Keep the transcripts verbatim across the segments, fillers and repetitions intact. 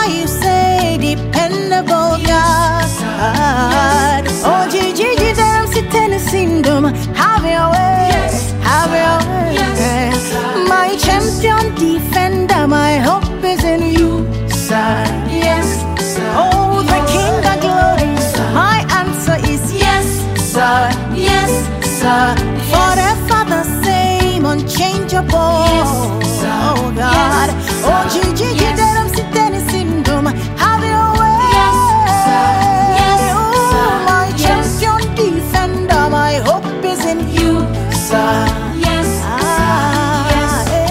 you say, dependable God. Oh, Gigi, I'm sitting in syndrome. Have your way, have your way. My champion defender, my hope is in you, sir. Yes, sir. Oh, the King of glory, my answer is yes, sir. Yes, sir. Forever the same, unchangeable. Yes, sir. Oh God. Yes, oh Gigi, yes. I'm sitting in syndrome. Have your way. Yes, sir. Yes, oh, my yes. champion defender, my hope is in you, sir. Yes, ah, yes.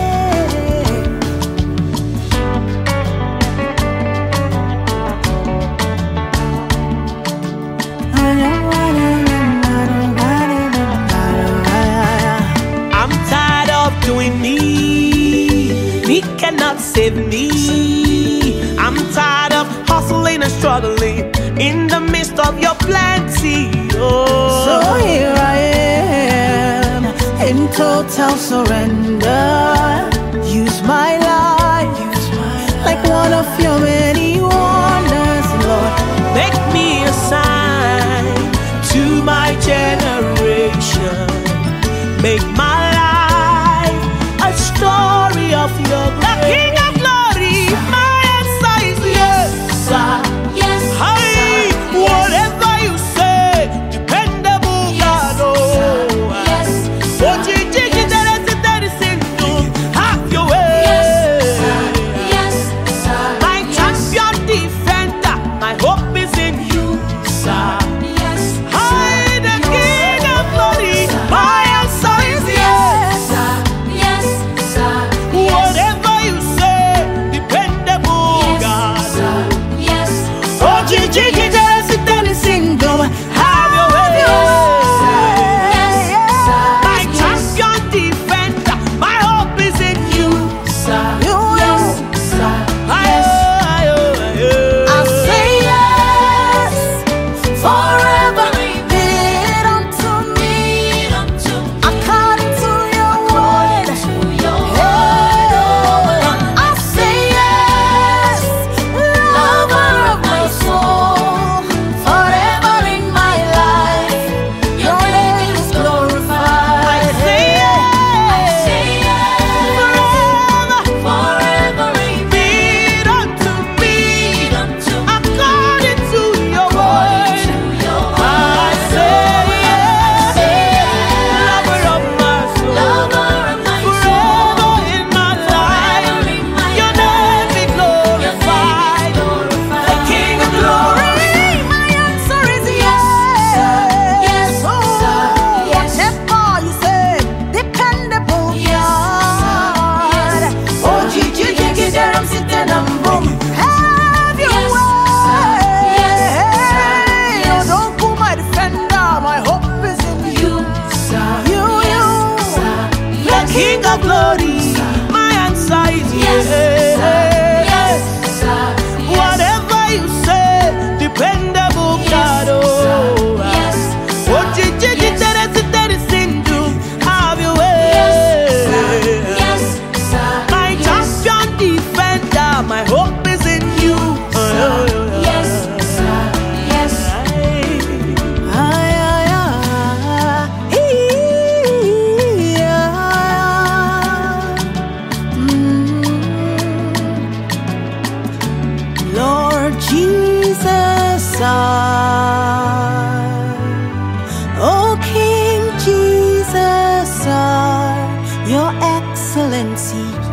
I'm tired of doing me. Me cannot save me. I'm tired of hustling and struggling in the midst of your plenty. Oh. So here I am in total surrender. Use my life, use my life like one of your many wonders, Lord. Make me a sign to my generation. Make my life a story of your grace. The King of glory, my answer is yes, sir. Yes, hey, sir. Whatever you say, dependable God. Oh, yes, oh, Gigi, have your way. Yes, sir. My champion defender, my hope is in you, sir. Yes, Hey, the King of glory, my answer is yes, sir. Yes, sir. whatever you say, dependable God. Yes, Oh, Gigi, syndrome. have your way. Yes, sir. My champion defender, my hope is in you, sir. Yes, sir. Aye, aye, aye, aye. I say yes, forever be it unto me, according to your word. I say yes, lover of my soul, forever in my life, your name is glorified. I say yes, forever, forever be it unto me, according to your word. I say yes, lover of my soul, forever in my life, your name be glorified. The King of glory, my answer is yes. Yes, oh, whatever you say, dependable God. Oh, Gigi, Gigi, there I'm sitting and boom. Have your way. Oh, don't pull my defender, my hope is in you. You, you, the King of glory, my answer is yes. Whatever you say, dependable God. Oh, oh, Gigi, have your way. My champion defender, my hope is in you. Yes, sir. Yes. Ay, ay, ay. Mm. Lord Jesus, I, oh King Jesus, I, your excellency.